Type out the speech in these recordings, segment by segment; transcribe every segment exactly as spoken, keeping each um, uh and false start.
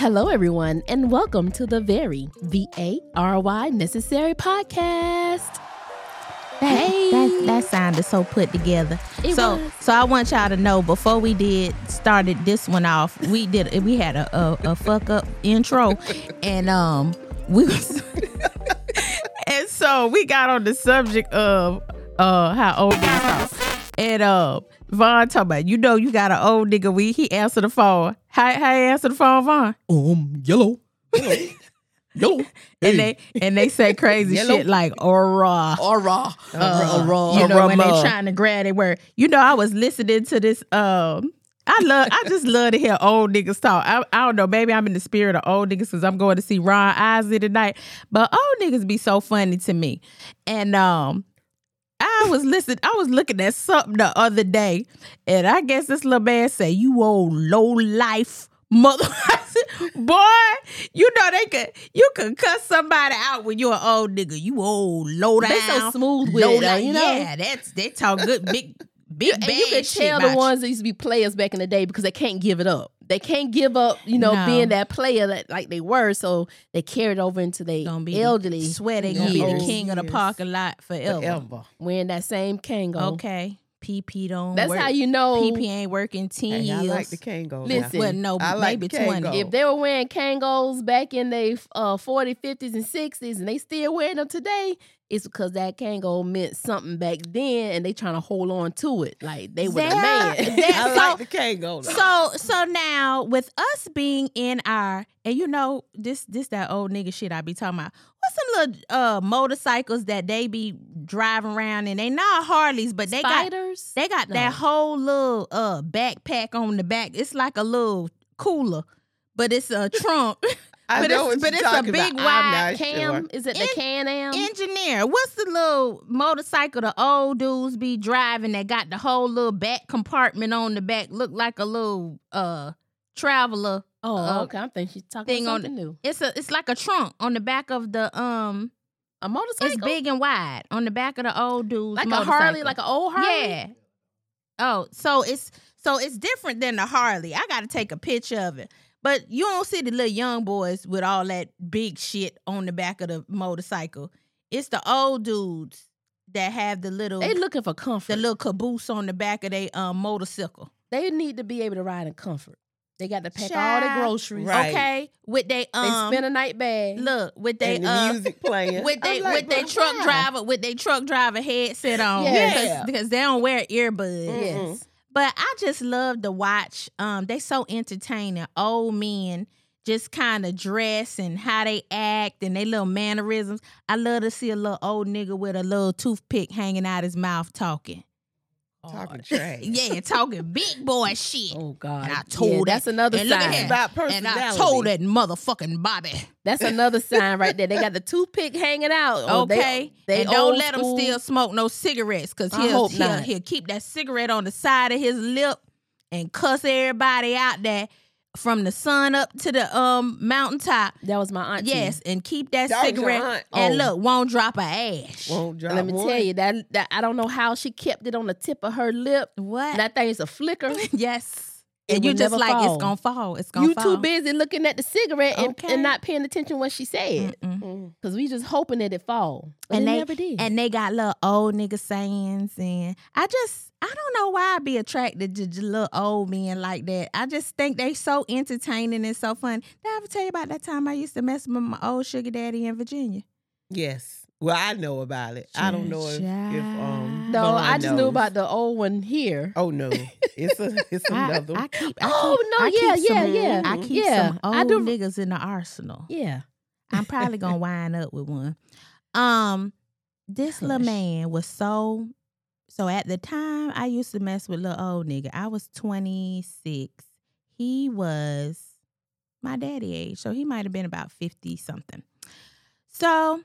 Hello, everyone, and welcome to the Very V A R Y Necessary podcast. Hey, that, that sounded so put together. It so, was. so I want y'all to know before we did started this one off, we did we had a a, a fuck up intro, and um we was and so we got on the subject of uh how old niggas talk, and uh Vaughn talking about, you know, you got an old nigga. We he answered the phone. How how he answer the phone, Vaughn? Um, yellow. Yellow. Yellow. Hey. And they and they say crazy shit like aura. Aura. Uh, Aura. you know, when they Arama. trying to grab their word. You know, I was listening to this. Um, I love. I just love to hear old niggas talk. I, I don't know. Maybe I'm in the spirit of old niggas because I'm going to see Ron Isley tonight. But old niggas be so funny to me. And um, I was listening. I was looking at something the other day, and I guess this little man say, "You old low life mother." Boy, you know they could. You could cuss somebody out when you're an old nigga. You old low down. They so smooth with low it, though, down. you know? Yeah, that's they talk good, big, big, and bad you can shit tell the about ones that used to be players back in the day because they can't give it up. They can't give up, you know, No. being that player that like they were. So they carried over into you. their Gonna be elderly. the, swear they you gonna be know, the king of the years. parking lot forever. Forever. wearing that same Kango. Okay, P P don't. That's work. how you know. P P ain't working ten Hey, I years. like the Kango. Listen, well, no, I like maybe the Kango. twenty. If they were wearing Kangos back in their uh, forties, fifties, and sixties, and they still wearing them today, it's because that Kango meant something back then, and they trying to hold on to it like they were the There- man. there- I so- like the Kango. though. So so now with us being in our, and you know this this that old nigga shit I be talking about. What's some little uh motorcycles that they be driving around, and they not Harleys, but they got Spiders. they got No. that whole little uh backpack on the back. It's like a little cooler, but it's a trunk. I but know it's- what but you're it's a talking big about. wide I'm not Cam, sure. is it the En- Can-Am? Engineer, what's the little motorcycle the old dudes be driving that got the whole little back compartment on the back? Look like a little uh traveler. oh, uh, okay. I'm thinking she's talking thing about on something new. It's a it's like a trunk on the back of the um. A motorcycle? It's big and wide on the back of the old dude's Like a motorcycle. Harley, like an old Harley? Yeah. Oh, so it's so it's different than the Harley. I got to take a picture of it. But you don't see the little young boys with all that big shit on the back of the motorcycle. It's the old dudes that have the little They looking for comfort. the little caboose on the back of their um, motorcycle. They need to be able to ride in comfort. They got to pack all their Child. groceries. Right. Okay, with they They um spend a night bag. look with they And the uh music playing. with they I'm like, with they but truck why? driver with they truck driver headset on. Yes. because, because they don't wear earbuds. Yes. But I just love to watch. Um, they so entertaining. Old men just kind of dress and how they act and they little mannerisms. I love to see a little old nigga with a little toothpick hanging out his mouth talking. Talking trash. Yeah, talking big boy shit. Oh God. And I told yeah, that- that's another and look at sign. that. About And I personality. told that motherfucking Bobby. That's another sign right there. They got the toothpick hanging out. Oh, they- Okay, they and don't old let school. him still smoke no cigarettes, cause I he'll hope he'll, not. he'll keep that cigarette on the side of his lip and cuss everybody out there from the sun up to the um mountaintop. That was my auntie. Yes, and keep that, That was your cigarette aunt. and Oh. look, won't drop a ash. Won't drop Let me one. tell you that, that I don't know how she kept it on the tip of her lip. What? That thing's a flicker. Yes. It And you would just never like fall. it's gonna fall. It's gonna You fall. too busy looking at the cigarette and, Okay. and not paying attention to what she said. Mm-mm. Mm. Cause we just hoping that it fall. But And it they never did. and they got little old nigga sayings, and I just I don't know why I be attracted to j- little old men like that. I just think they so entertaining and so fun. Did I ever tell you about that time I used to mess with my old sugar daddy in Virginia? Yes. Well, I know about it. I don't know if, if um. no, Vaughn I just knew knows. about the old one here. Oh no, it's a it's I, another. I keep. I Oh, keep, no, I yeah, keep yeah, some, yeah. I keep Yeah, some I old do- niggas in the arsenal. Yeah. I'm probably gonna wind up with one. Um, this little Hush. man was so. So at the time I used to mess with little old nigga, I was twenty-six. He was my daddy age, so he might have been about fifty something. So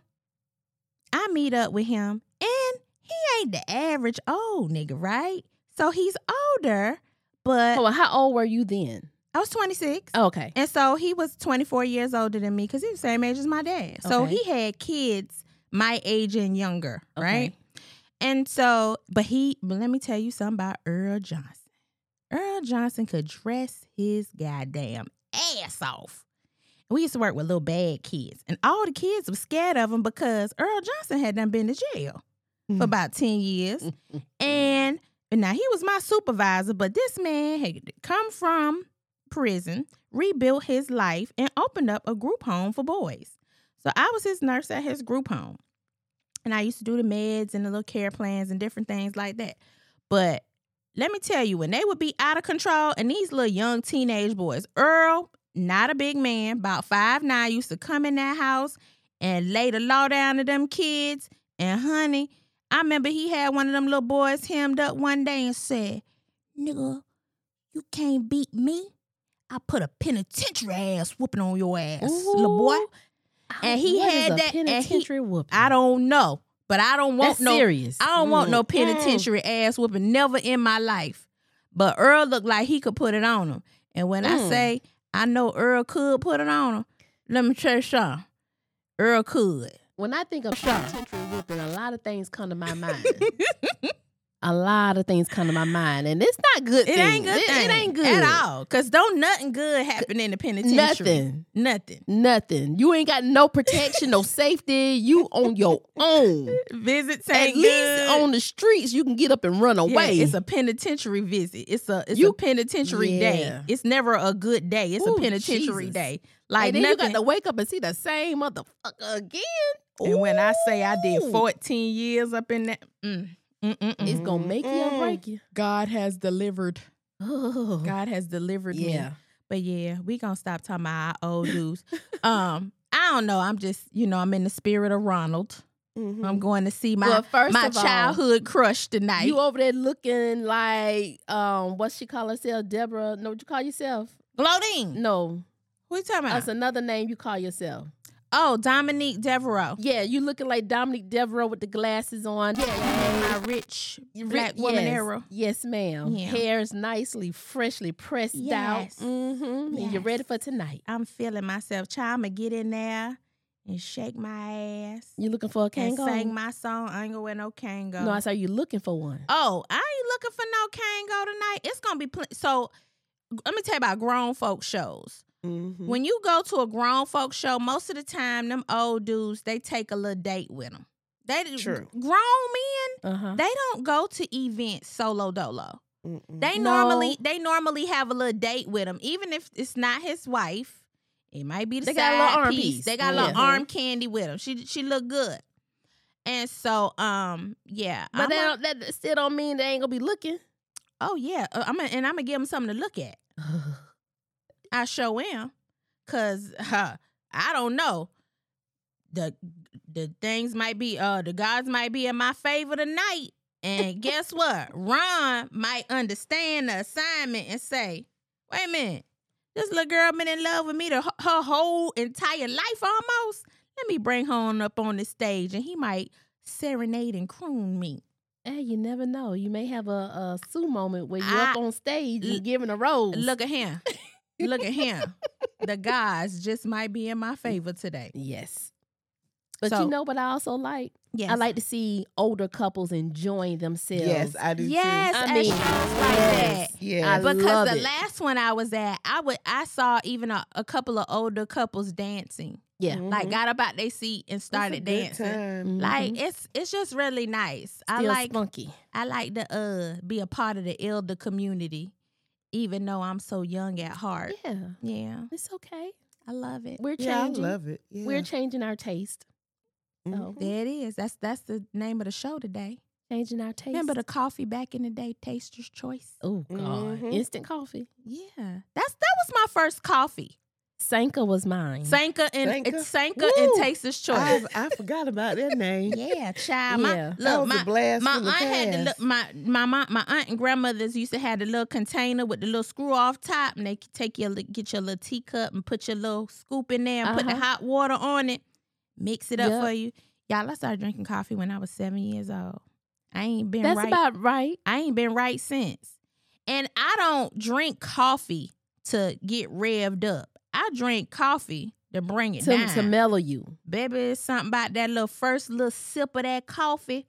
I meet up with him, and he ain't the average old nigga, right? So he's older, but Oh, well, how old were you then? I was twenty-six. Okay. And so he was twenty-four years older than me because he's the same age as my dad. So Okay. he had kids my age and younger, Okay. right? And so, but he, but let me tell you something about Earl Johnson. Earl Johnson could dress his goddamn ass off. We used to work with little bad kids. And all the kids were scared of him because Earl Johnson had done been to jail Mm. for about ten years. and, and now he was my supervisor, but this man had come from prison, rebuilt his life, and opened up a group home for boys. So I was his nurse at his group home. And I used to do the meds and the little care plans and different things like that. But let me tell you, when they would be out of control, and these little young teenage boys, Earl, not a big man, about five nine, used to come in that house and lay the law down to them kids. And honey, I remember he had one of them little boys hemmed up one day and said, "Nigga, you can't beat me. I put a penitentiary ass whooping on your ass, Ooh. little boy." And he What is had a that. And he, penitentiary whooping? I don't know, but I don't want That's no. serious. I don't want no Mm. penitentiary ass whooping. Never in my life. But Earl looked like he could put it on him. And when I Mm. say I know Earl could put it on him, let me tell you something. Earl could. When I think of penitentiary whooping, a lot of things come to my mind. A lot of things come to my mind, and it's not good. It things. ain't good. It, thing it ain't good at all. Cause don't nothing good happen in the penitentiary. Nothing. Nothing. Nothing. You ain't got no protection, no safety. You on your own. Visits At ain't least good. on the streets, you can get up and run Yeah, away. it's a penitentiary visit. It's a it's You- a penitentiary day. Yeah. It's never a good day. It's Ooh, a penitentiary Jesus. day. Like and then nothing. you got to wake up and see the same motherfucker again. And when I say I did Ooh. fourteen years up in that, mm, mm, mm, mm. It's gonna make you or Mm. break you. God has delivered. Oh. God has delivered me. Yeah. But yeah, we gonna stop talking about our old dudes. um, I don't know. I'm just, you know, I'm in the spirit of Ronald. Mhm. I'm going to see my Well, first my of all, childhood crush tonight. You over there looking like um, what she call herself, Deborah? No, what you call yourself? Glodine. No, What you talking about? that's another name you call yourself. Oh, Dominique Devereaux. Yeah, you looking like Dominique Devereaux with the glasses on. Yeah, my rich black woman yes. era. Yes, ma'am. Yeah. Hair's nicely, freshly pressed out. Yes. Mm-hmm. And you're Yes. ready for tonight. I'm feeling myself. Child, I'ma get in there and shake my ass You looking for a and Kango? sing my song. I ain't gonna wear no Kango. No, I saw you looking for one. Oh, I ain't looking for no Kango tonight. It's gonna be pl- so. Let me tell you about grown folk shows. Mhm. When you go to a grown folk show, most of the time, them old dudes they take a little date with them. They True. grown men. Uh-huh. They don't go to events solo dolo. Mm-mm. They No. normally they normally have a little date with him, even if it's not his wife. It might be the They side got a little arm piece. piece. They got a little Yeah. arm candy with him. She she look good, and so um yeah. But I'm that, a- don't- that still don't mean they ain't gonna be looking. oh yeah, uh, I'm a, and I'm gonna give him something to look at. I show him, cause uh, I don't know. The the things might be uh the gods might be in my favor tonight. And guess what? Ron might understand the assignment and say, wait a minute, this little girl been in love with me the, her whole entire life almost. Let me bring her on up on the stage and he might serenade and croon me. Hey, you never know. You may have a, a Sue moment where you're up I- on stage l- and giving a rose. Look at him. Look at him. The gods just might be in my favor today. Yes. But So- you know what I also like? Yes. I like to see older couples enjoying themselves. Yes, I do Yes, too. I at mean, shows like yes. that. Yes. I Because love the it. last one I was at, I would I saw even a, a couple of older couples dancing. Yeah. Like Mhm. got up out their seat and It's a started good dancing. time. Like Mhm. it's it's just really nice. I Still like spunky. I like to uh be a part of the elder community, even though I'm so young at heart. Yeah. Yeah, It's okay. I love it. We're Yeah, I changing. love it. Yeah. We're changing our taste. So Mhm. There it is. That's that's the name of the show today. changing our taste. Remember the coffee back in the day, Taster's Choice. Oh God. Mhm. Instant coffee. Yeah, that's that was my first coffee. Sanka was mine. Sanka and Sanka? it's Sanka and Woo! Taster's Choice. I, I forgot about that name. Yeah, child. My, Yeah. look, That was my, a blast my from the aunt had the past. look, my my my my aunt and grandmothers used to have the little container with the little screw off top, and they could take your li- get your little teacup and put your little scoop in there and put the Uh-huh. hot water on it, mix it up Yep. for you. Y'all, I started drinking coffee when I was seven years old. I ain't been That's right. about right. I ain't been right since. And I don't drink coffee to get revved up. I drink coffee to bring it To, down. to mellow you. Baby, it's something about that little first little sip of that coffee.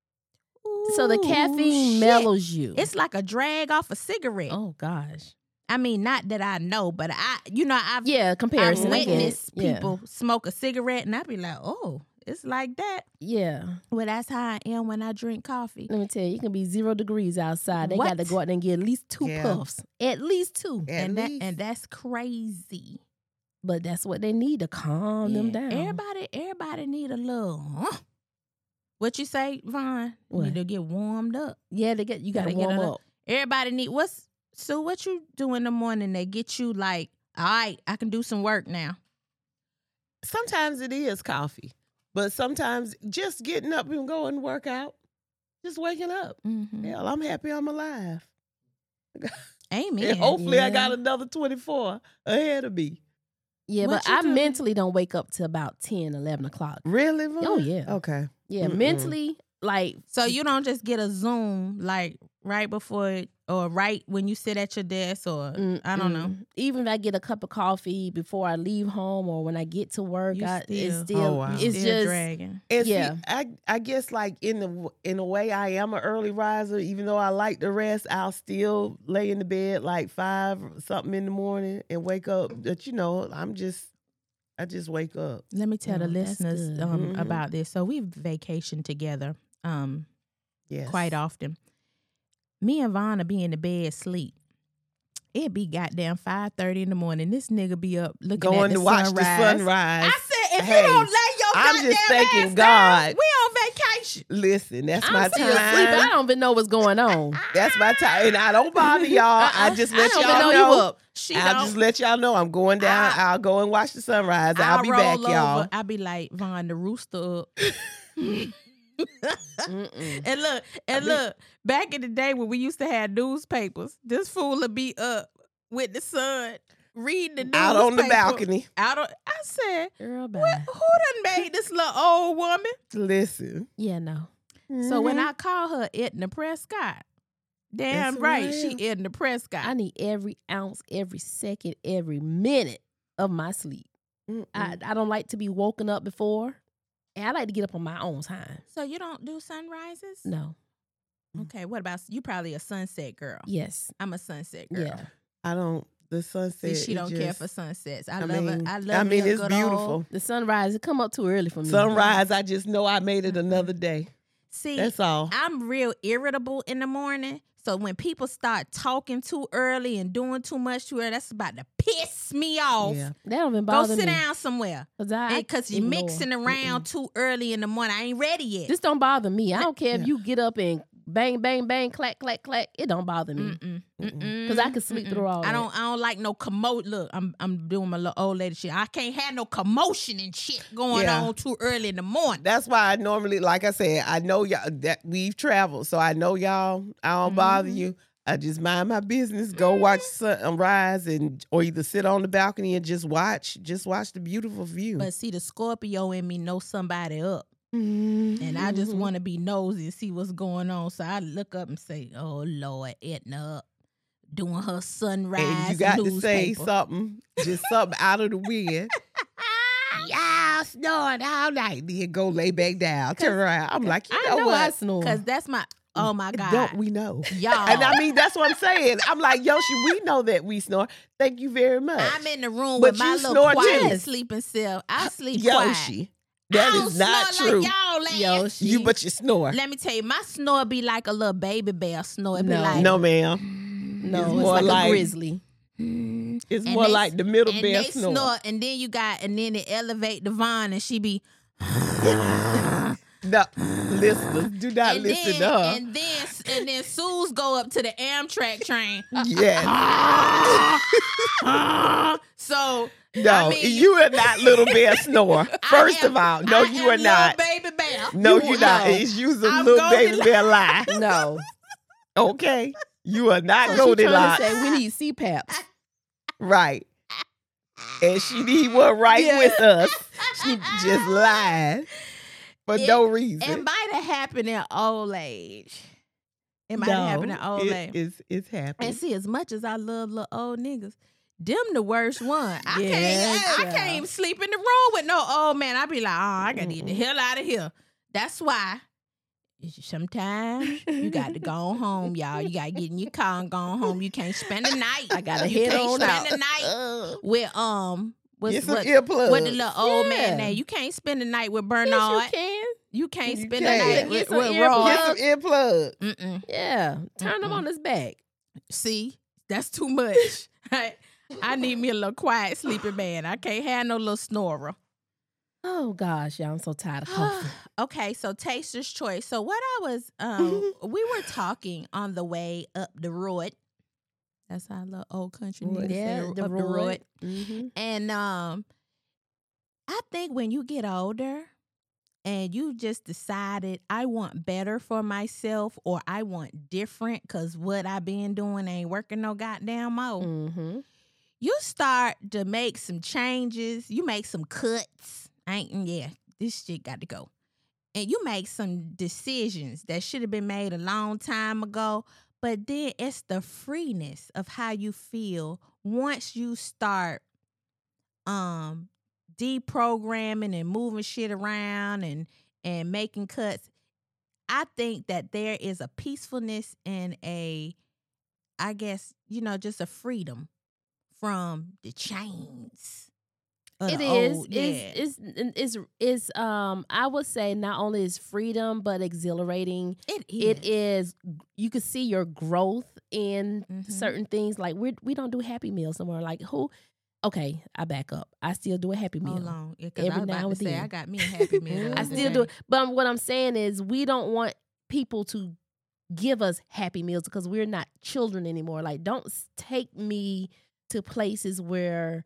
So the Ooh, caffeine shit. mellows you. It's like a drag off a cigarette. oh gosh. I mean, not that I know, but I, you know, I've Yeah, I've comparison. I get it. witnessed Yeah. people smoke a cigarette, and I be like, oh, it's like that. Yeah. Well, that's how I am when I drink coffee. Let me tell you, it can be zero degrees outside. They What? got to go out there and get at least two Yeah. puffs. At least two. At and that least. and that's crazy. But that's what they need to calm them Yeah. down. Everybody, everybody need a little. Huh? What you say, Vaughn? What? Need to get warmed up. Yeah, they get you got to Gotta get warm a- up. Everybody need what's so what you do in the morning that get you like, all right, I can do some work now. Sometimes it is coffee, but sometimes just getting up and going to work out, just waking up. Mm-hmm. Hell, I'm happy I'm alive. Amen. And hopefully I Yeah. got another twenty-four ahead of me. Yeah, What but you I do? mentally don't wake up till about ten, eleven o'clock. Really, Vaughn? Oh, yeah. Okay. Yeah, Mm-mm. mentally, like, So you don't just get a Zoom like right before it, or right when you sit at your desk, or I don't know. mm-mm. Even if I get a cup of coffee before I leave home or when I get to work, You I, it's still- still, Oh, wow. it's Still just, dragging. And Yeah. see, I I guess like in the in a way I am an early riser. Even though I like the rest, I'll still lay in the bed like five or something in the morning and wake up. But you know, I'm just I just wake up. Let me tell Oh, the that's listeners good. um, Mhm. about this. So we've vacationed together um, Yes. quite often. Me and Vonna be in the bed sleep. It be goddamn five thirty in the morning. This nigga be up looking Going at the to watch sunrise. the sunrise. I said, if Hey, you don't lay your I'm goddamn just thanking ass God. down, we on vacation. Listen, that's I'm my still asleep. I time. don't even know what's going on. That's my time, and I don't bother y'all. I Uh-uh. just I let don't y'all even know, know. you up. She I'll don't. just let y'all know I'm going down. I- I'll go and watch the sunrise. I'll, I'll be roll back, over. y'all. I be like, Vaughn, the rooster up. Mm-mm. And look, and I mean- look, back in the day when we used to have newspapers, this fool would be up with the sun, reading the newspaper. Out on the balcony. Out on, I said, Girl, bye. what, who done made this little old woman? Listen. Yeah, no. So when Mhm. I call her Edna Prescott, damn That's who right, I she am. Edna Prescott. I need every ounce, every second, every minute of my sleep. Mm-mm. I, I don't like to be woken up before. And I like to get up on my own time. So you don't do sunrises? No. Okay, what about, you probably a sunset girl. Yes. I'm a sunset girl. Yeah. I don't. The sunset. See, she it don't care just- for sunsets. I, I love mean, it. I love I me mean, a it's good beautiful. old- The sunrise, it come up too early for me. Sunrise. I just know I made it another day. See, That's all. I'm real irritable in the morning. So when people start talking too early and doing too much too early, that's about to piss me off. Yeah. That don't even Go bother sit me. down somewhere. Cause I, Because you're ignore. mixing around too early in the morning. I ain't ready yet. This don't bother me. I don't care Yeah. if you get up and bang, bang, bang, clack, clack, clack. It don't bother me. Mm-mm, Mm-mm. mm-mm, 'Cause I can sleep mm-mm. through all I that. don't. I don't like no commotion. Look, I'm I'm doing my little old lady shit. I can't have no commotion and shit going Yeah. on too early in the morning. That's why I normally, like I said, I know y'all that we've traveled, so I know y'all. I don't bother Mhm. you. I just mind my business. Go watch sunrise and or either sit on the balcony and just watch, just watch the beautiful view. But see, the Scorpio in me know somebody up. And I just Mhm. want to be nosy and see what's going on. So I look up and say, "Oh Lord, Edna up doing her sunrise And you got to say newspaper." something, just something out of the wind. Y'all snoring all night. Then go lay back down. Turn around. I'm like, you I know, know I what? snore. Cause that's my. Oh my God, Don't we know? y'all. And I mean, that's what I'm saying. I'm like, Yoshi, we know that we snore. Thank you very much. I'm in the room But with my you little snore quiet too. sleeping self. I sleep quiet. Yoshi, that I don't is not snore true. Like y'all, Lance. Yoshi. You, but you snore. Let me tell you, my snore be like a little baby bear snore. It be No. like, No, ma'am. no, it's it's, more like, like- a grizzly. mm. It's And more they- like the middle and bear they snore. snore, and then you got, and then they elevate the Vaughn, and she be, No, listeners, do not and listen then, to her. and then, and then Sue's go up to the Amtrak train. Yes. So No, I mean, you are not little bear snore. I First am- of all, no, I you am are not. Little baby bear. No, You you're not. no. It's you a I'm little baby Goldilocks. bear lie. No. Okay, you are not So she trying to Goldilocks. say we need C PAPs. Right. And she need one right Yeah. with us. She just lied for It- no reason. It might have happened in old age. It might no, have happened in old it- age. It's, it's happening. And see, as much as I love little old niggas, them the worst one. I Yeah, can't. I child. can't even sleep in the room with no old man. I be like, oh, I gotta get the Mm-mm. hell out of here. That's why sometimes you got to go home, y'all. You got to get in your car and go home. You can't spend the night. I gotta you head can't on spend out. the night with um. What's, Get some what, earplugs. what the little old man Yeah. name? You can't spend the night with Yes, Bernard. you can. You can't You spend can. the night Get with, some with earplugs. Roy. Get some earplugs. Mm-mm. Yeah, turn them Mm-mm. on his back. See, that's too much. I, I need me a little quiet sleeping man. I can't have no little snorer. Oh gosh, yeah, I'm so tired of coffee. Okay, so taster's choice. So what I was, um, we were talking on the way up the road. That's our little old country nigga say, yeah, up the the road. road. Mm-hmm. And um, I think when you get older and you just decided I want better for myself or I want different because what I been doing ain't working no goddamn more, Mm-hmm. you start to make some changes. You make some cuts. Ain't yeah, this shit got to go. And you make some decisions that should have been made a long time ago. But then it's the freeness of how you feel once you start um deprogramming and moving shit around and and making cuts. I think that there is a peacefulness and a, I guess, you know, just a freedom from the chains. of It the is. old- It's, it's it's it's um. I would say not only is freedom, but exhilarating. It is. It is. You can see your growth in Mhm. certain things. Like we we don't do Happy Meals somewhere. Like who? Okay, I back up. I still do a Happy Meal. Hold on. Yeah, 'cause I Every was now about and to say, then. I got me a Happy Meal. the I other still day. do it. But what I'm saying is we don't want people to give us Happy Meals because we're not children anymore. Like, don't s- take me to places where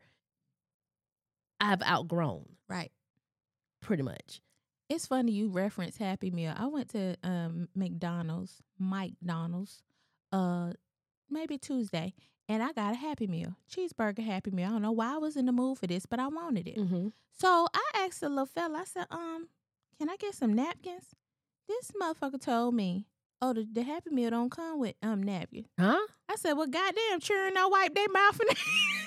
I've outgrown, Right. pretty much. It's funny you reference Happy Meal. I went to um, McDonald's, Mike Donald's, uh, maybe Tuesday, and I got a Happy Meal, cheeseburger Happy Meal. I don't know why I was in the mood for this, but I wanted it. Mm-hmm. So I asked the little fella, I said, um, can I get some napkins? This motherfucker told me, oh, the, the Happy Meal don't come with um napkins. Huh? I said, well, goddamn, children don't wipe their mouth. And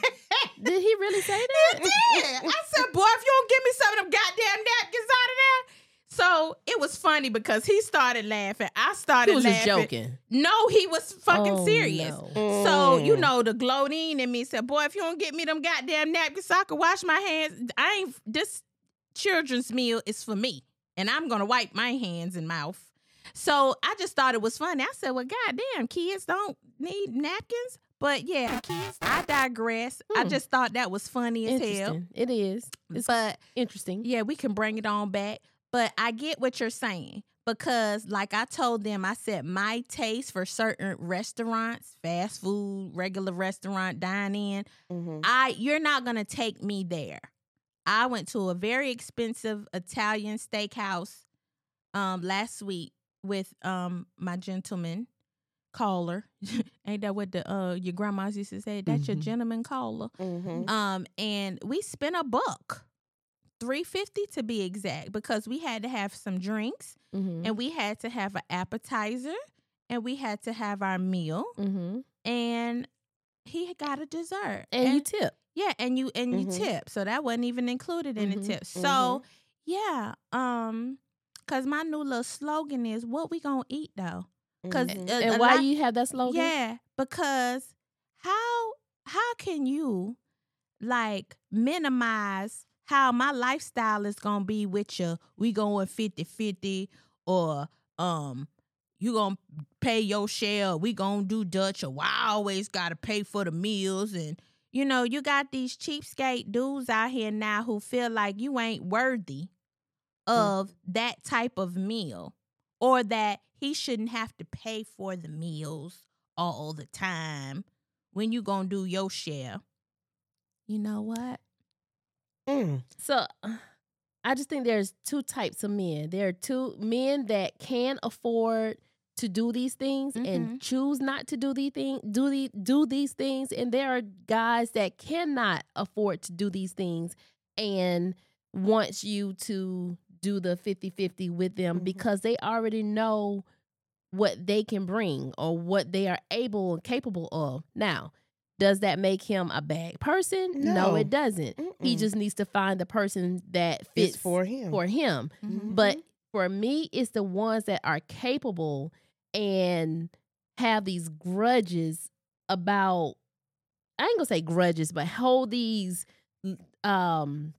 Did he really say He that? did. I said, boy, if you don't give me some of them goddamn napkins out of there. So it was funny because he started laughing. I started He was laughing. just joking. No, he was fucking Oh, serious. no. So, you Mm. know, the gloating in me said, boy, if you don't get me them goddamn napkins so I can wash my hands, I ain't, this children's meal is for me. And I'm going to wipe my hands and mouth. So I just thought it was funny. I said, well, goddamn, kids don't need napkins. But yeah, kids, I digress. I Hmm. just thought that was funny as hell. Interesting. It is. It's But interesting. yeah, we can bring it on back. But I get what you're saying because, like I told them, I said my taste for certain restaurants, fast food, regular restaurant, dine in, Mhm. I you're not gonna take me there. I went to a very expensive Italian steakhouse um last week with um my gentleman caller. Ain't that what the uh your grandmas used to say? That's your Mhm. gentleman caller. Mhm. Um, and we spent a buck. three fifty to be exact, because we had to have some drinks Mm-hmm. and we had to have an appetizer and we had to have our meal Mm-hmm. and he got a dessert. And, you tip. yeah, and you and you Mhm. tip. So that wasn't even included in Mhm. the tip. So yeah, um, cause my new little slogan is what we gonna eat though. Cause Mhm. uh, And a why lot- you have that slogan? yeah, because how how can you like minimize how my lifestyle is gonna be with you? We going fifty-fifty, or um you gonna pay your share, or we gonna do Dutch, or well, I always gotta pay for the meals. And you know, you got these cheapskate dudes out here now who feel like you ain't worthy of that type of meal, or that he shouldn't have to pay for the meals all the time when you gonna do your share. You know what? Mm. So I just think there's two types of men. There are two men that can afford to do these things Mhm. and choose not to do these things, do the do these things, and there are guys that cannot afford to do these things and wants you to do the fifty-fifty with them Mhm. because they already know what they can bring or what they are able and capable of. Now, does that make him a bad person? No, No. it doesn't. He Mm-mm. just needs to find the person that It's fits for him. for him. Mhm. But for me, it's the ones that are capable and have these grudges about, I ain't gonna say grudges, but hold these um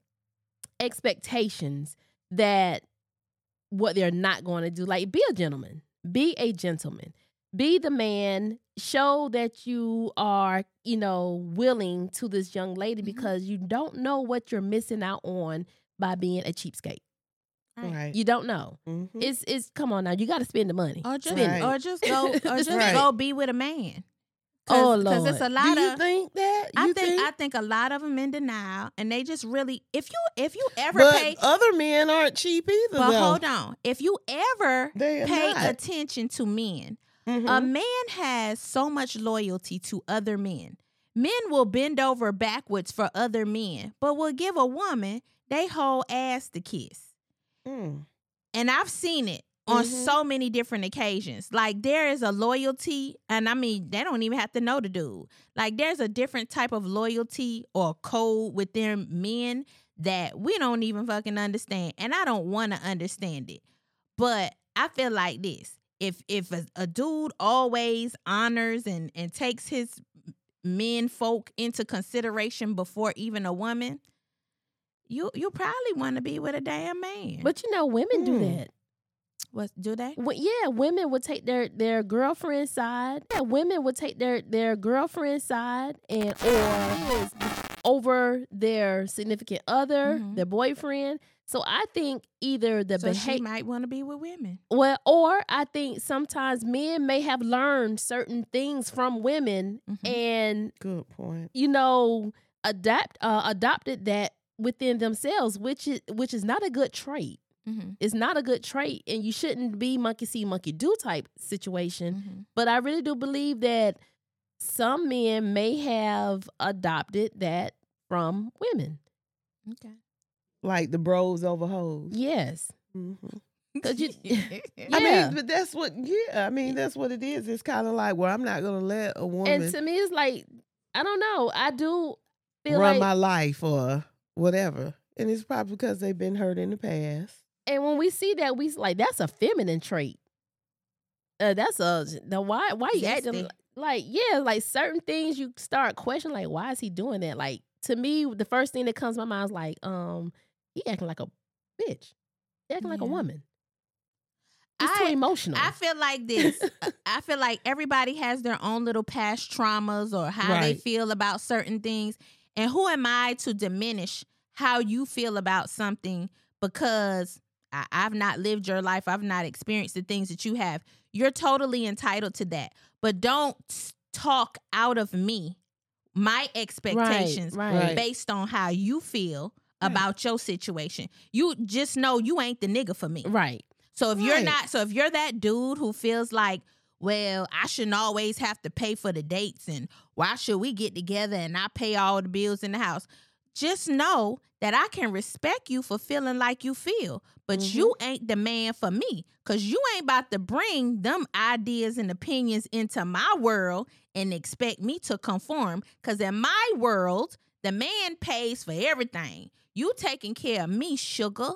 expectations that what they're not going to do. Like, be a gentleman. Be a gentleman. Be the man. Show that you are, you know, willing to this young lady, Mhm. because you don't know what you're missing out on by being a cheapskate. Right. You don't know. Mhm. It's it's come on now. You got to spend the money. Or just Spend Right. it. or just go or just Right. go be with a man. Oh, Because it's a Lord. lot Do you of think that? I You think, I think a lot of them in denial, and they just really if you if you ever but pay other men aren't cheap either. but though. hold on, if you ever They are pay not. attention to men, Mhm. a man has so much loyalty to other men. Men will bend over backwards for other men, but will give a woman they whole ass to kiss. Mm. And I've seen it on Mhm. so many different occasions. Like, there is a loyalty, and I mean, they don't even have to know the dude. Like, there's a different type of loyalty or code within men that we don't even fucking understand. And I don't want to understand it. But I feel like this. If if a, a dude always honors and, and takes his men folk into consideration before even a woman, you you probably want to be with a damn man. But you know, women do Hmm. that. what do they? Well, yeah, women would take their their girlfriend's side. Yeah, women would take their their girlfriend's side and or over their significant other, Mhm. their boyfriend. So I think either the So she behavior, might want to be with women. well, or I think sometimes men may have learned certain things from women Mhm. and Good point. you know adapt uh, adopted that within themselves, which is which is not a good trait. Mm-hmm. It's not a good trait, and you shouldn't be monkey see, monkey do type situation. Mm-hmm. But I really do believe that some men may have adopted that from women. Okay. Like the bros over hoes. Yes. Mm-hmm. 'Cause you- I Yeah. mean, but that's what. Yeah, I mean, that's what it is. It's kind of like, well, I'm not gonna let a woman And to me, it's like, I don't know. I do feel run like, my life or whatever, and it's probably because they've been hurt in the past. and when we see that, we s- like, that's a feminine trait. Uh, that's a, the why, why you acting Zesty. like, like, yeah, like certain things you start questioning, like, why is he doing that? Like, to me, the first thing that comes to my mind is like, um, he acting like a bitch. He acting like a Yeah. woman. He's I- too emotional. I feel like this. I feel like everybody has their own little past traumas or how they Right. feel about certain things. And who am I to diminish how you feel about something because I, I've not lived your life. I've not experienced the things that you have. You're totally entitled to that. But don't s- talk out of me my expectations right. Right. based on how you feel Right. about your situation. You just know you ain't the nigga for me. Right. So if you're Right. not, so if you're that dude who feels like, well, I shouldn't always have to pay for the dates, and why should we get together and I pay all the bills in the house? Just know that I can respect you for feeling like you feel, but Mhm. you ain't the man for me, because you ain't about to bring them ideas and opinions into my world and expect me to conform. Because in my world, the man pays for everything. You taking care of me, sugar.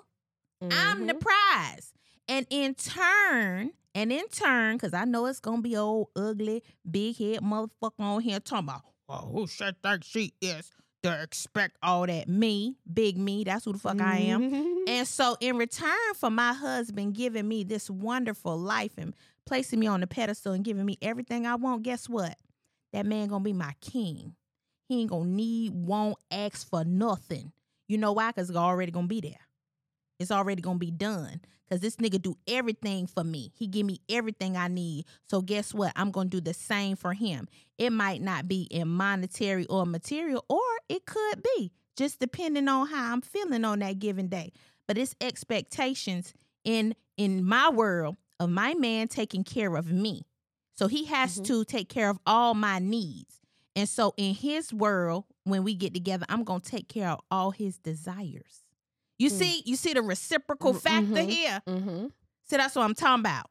I'm the Mhm. prize. And in turn, and in turn, because I know it's going to be old, ugly, big head motherfucker on here talking about, well, who she think she is to expect all that? Me, big me, that's who the fuck I am. Mhm. And so in return for my husband giving me this wonderful life and placing me on the pedestal and giving me everything I want, guess what? That man going to be my king. He ain't going to need, won't ask for nothing. You know why? Because it's already going to be there. It's already going to be done. Because this nigga do everything for me. He give me everything I need. So guess what? I'm going to do the same for him. It might not be in monetary or material, or it could be, just depending on how I'm feeling on that given day. But it's expectations in in my world of my man taking care of me. So he has Mhm. to take care of all my needs. And so in his world, when we get together, I'm going to take care of all his desires. You Mm. see, you see the reciprocal Mm, factor mhm. here. Mm-hmm. So that's what I'm talking about.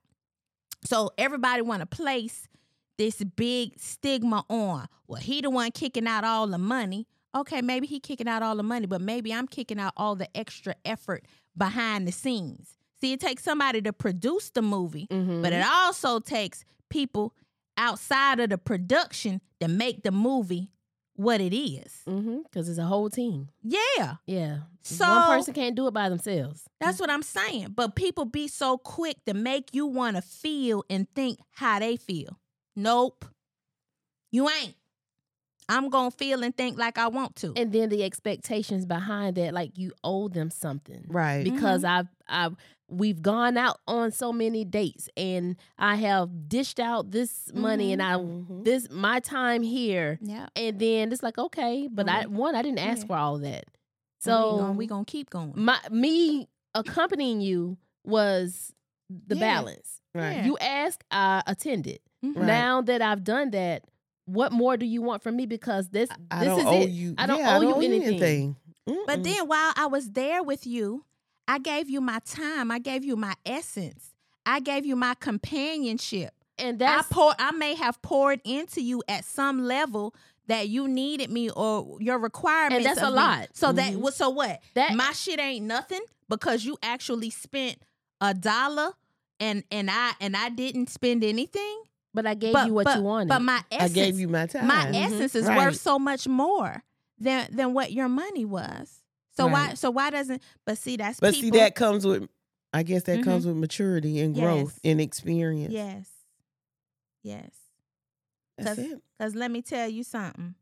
So everybody want to place this big stigma on, well, he the one kicking out all the money. Okay, maybe he kicking out all the money, but maybe I'm kicking out all the extra effort behind the scenes. See, it takes somebody to produce the movie, Mhm. but it also takes people outside of the production to make the movie what it is. Mm-hmm. Because it's a whole team. Yeah. Yeah. So one person can't do it by themselves. that's what I'm saying. But people be so quick to make you want to feel and think how they feel. Nope. You ain't. I'm going to feel and think like I want to. And then the expectations behind that, like you owe them something. Right. Because I've I've we've gone out on so many dates and I have dished out this money and I Mhm. this my time here. Yeah. And then it's like, okay, but I one, I didn't ask Yeah. for all that. So So we going to keep going. my me accompanying you was the Yeah. balance. Right. Yeah. You asked, I attended. Mhm. Right. Now that I've done that, what more do you want from me? Because this I this don't is owe it. you. I don't yeah, owe I you don't anything. Mm-mm. But then while I was there with you, I gave you my time. I gave you my essence. I gave you my companionship. And I that's pour, I may have poured into you at some level that you needed me or your requirements. And that's of a me. lot. So that Mhm. what? So what? That- My shit ain't nothing because you actually spent a dollar and and I and I didn't spend anything. but I gave but you what but, you wanted. But my essence, I gave you my time. my Mhm. essence is Right. worth so much more than than what your money was. So why? Right. So why doesn't? But see, that's But people. see, that comes with. I guess that Mhm. comes with maturity and growth Yes. and experience. Yes, yes. That's Cause, it. Cause let me tell you something.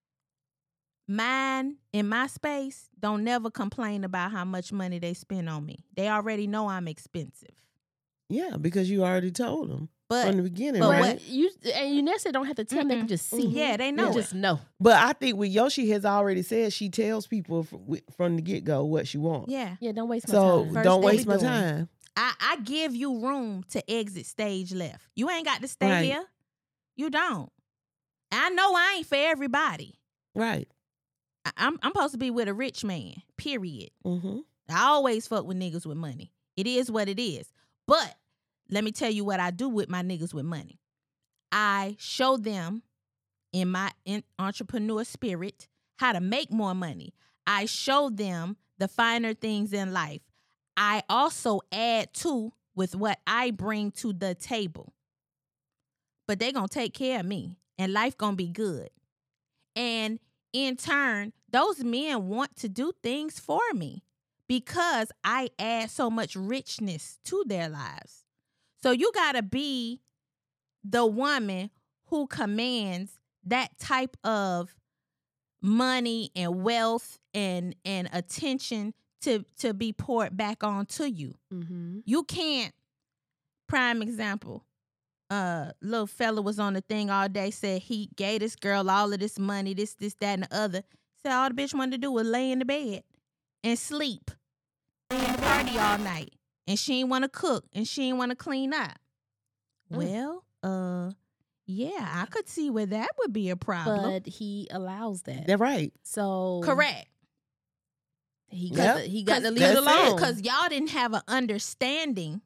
Mine in my space don't never complain about how much money they spend on me. They already know I'm expensive. Yeah, because you already told them But from the beginning, but right? what- But you and you necessarily don't have to tell them. They can Mm-mm. just see. Yeah, they know They it. just know. But I think with Yoshi has already said she tells people from, from the get go what she wants. Yeah, Yeah, don't waste my So time. First don't thing waste we my doing. time. I, I give you room to exit stage left. You ain't got to stay Right. here. You don't. I know I ain't for everybody. Right. I, I'm I'm supposed to be with a rich man. Period. Mm-hmm. I always fuck with niggas with money. It is what it is. But let me tell you what I do with my niggas with money. I show them in my in entrepreneur spirit how to make more money. I show them the finer things in life. I also add to with what I bring to the table. But they going to take care of me and life going to be good. And in turn, those men want to do things for me because I add so much richness to their lives. So you got to be the woman who commands that type of money and wealth and and attention to to be poured back onto you. Mm-hmm. You can't. Prime example. Uh, little fella was on the thing all day. Said he gave this girl all of this money, this, this, that, and the other. Said all the bitch wanted to do was lay in the bed and sleep and party all night, and she ain't want to cook and she ain't want to clean up. Mm. Well, uh, yeah, I could see where that would be a problem. But he allows that. They're right. So Correct. He got Yep. to, he got to Cause- leave it That's it. alone. Because y'all didn't have an understanding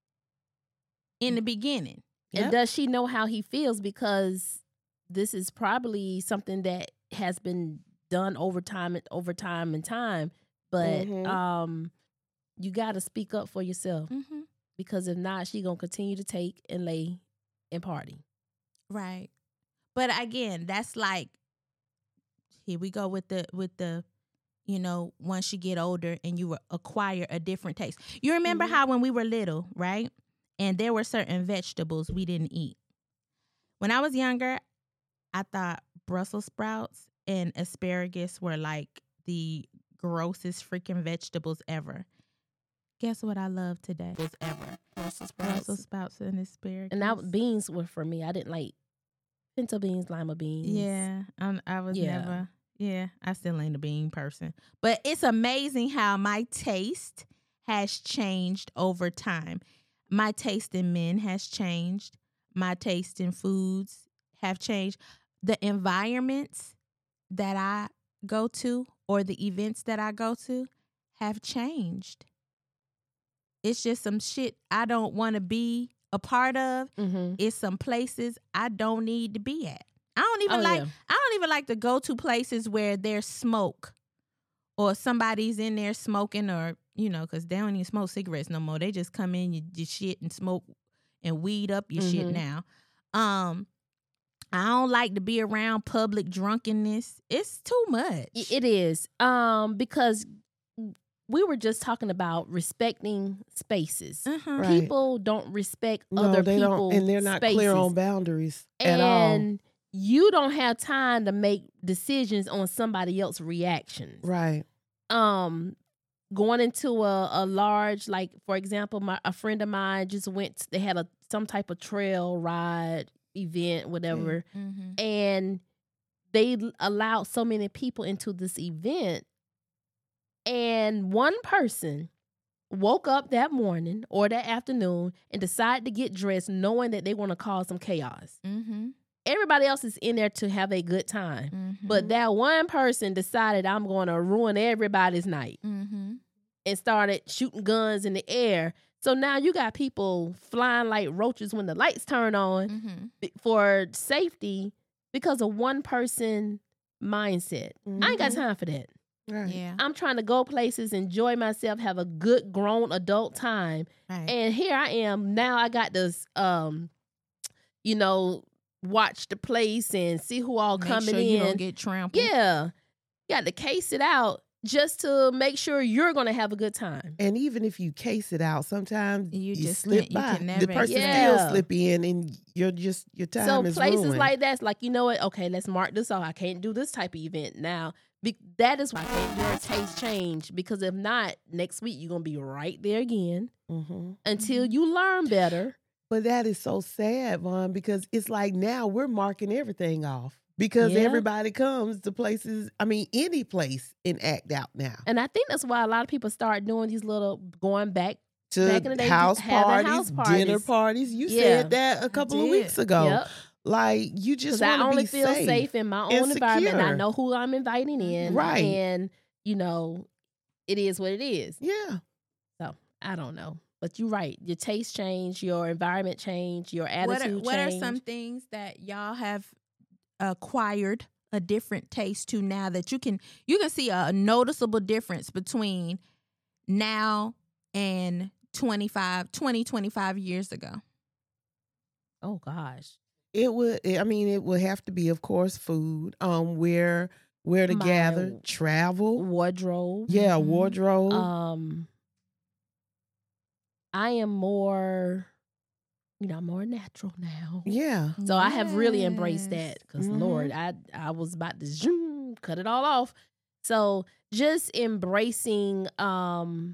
in the beginning. And Yep. does she know how he feels? Because this is probably something that has been done over time and over time and time. But Mhm. um, you got to speak up for yourself, Mm-hmm. because if not, she gonna continue to take and lay and party. Right. But again, that's like, here we go with the with the, you know, once you get older and you acquire a different taste. You remember Mhm. how when we were little, right? And there were certain vegetables we didn't eat. When I was younger, I thought Brussels sprouts and asparagus were like the grossest freaking vegetables ever. Guess what I love today? Was ever Brussels Brussels sprouts and asparagus. And that beans were for me. I didn't like pinto beans, lima beans. Yeah, I'm, I was Yeah. never. Yeah, I still ain't a bean person. But it's amazing how my taste has changed over time. My taste in men has changed. My taste in foods have changed. The environments that I go to or the events that I go to have changed. It's just some shit I don't want to be a part of. Mm-hmm. It's some places I don't need to be at. I don't even Oh, like yeah. I don't even like to go to places where there's smoke or somebody's in there smoking or you know, because they don't even smoke cigarettes no more. They just come in, you, you shit and smoke and weed up your shit Mhm. now. Um, I don't like to be around public drunkenness. It's too much. I- It is. Um, because we were just talking about respecting spaces. Uh-huh. Right. People don't respect No, other they people's don't, and they're not spaces. clear on boundaries at all. And you don't have time to make decisions on somebody else's reactions. Right. Um, going into a, a large, like for example, my a friend of mine just went. They had a some type of trail ride event, whatever, Mhm. and they l- allowed so many people into this event, and one person woke up that morning or that afternoon and decided to get dressed knowing that they want to cause some chaos. Mhm. Everybody else is in there to have a good time. Mhm. But that one person decided, I'm going to ruin everybody's night, Mhm. and started shooting guns in the air. So now you got people flying like roaches when the lights turn on Mhm. b- for safety because of one person mindset. I ain't got Mhm. time for that. Right. Yeah. I'm trying to go places, enjoy myself, have a good grown adult time. Right. And here I am. Now I got this, um, you know, watch the place and see who all Make coming sure in. you don't get trampled. Yeah. Got to case it out just to make sure you're going to have a good time. And even if you case it out, sometimes You you, just slip can't- you by. can the never- person Yeah. still slip in, and you're just your time So is places ruined. like that's like, you know what? Okay, let's mark this off. I can't do this type of event now. Be- that is why your taste change, because if not, next week you're going to be right there again Mhm. until you learn better. But that is so sad, Vaughn, because it's like now we're marking everything off because Yeah. everybody comes to places. I mean, any place and act out now. And I think that's why a lot of people start doing these little going back. To Back in the day, house, having parties, house dinner parties. parties. You Yeah. said that a couple of did. weeks ago. Yep. Like you just Because I want to only be feel safe. safe. in my and own environment. And I secure. know who I'm inviting in. Right. And, you know, it is what it is. Yeah. So I don't know. But you're right. Your taste change, your environment change, your What attitude are, what are change. some things that y'all have acquired a different taste to now that you can you can see a noticeable difference between now and twenty-five, twenty, twenty-five years ago? Oh gosh. It would. I mean, it would have to be, of course, food. Um, where where to My gather, travel. Wardrobe. Yeah, Mhm. wardrobe. Um I am more, you know, I'm more natural now. yeah. So I have really embraced that because Mhm. Lord, I I was about to zoom, cut it all off. So just embracing um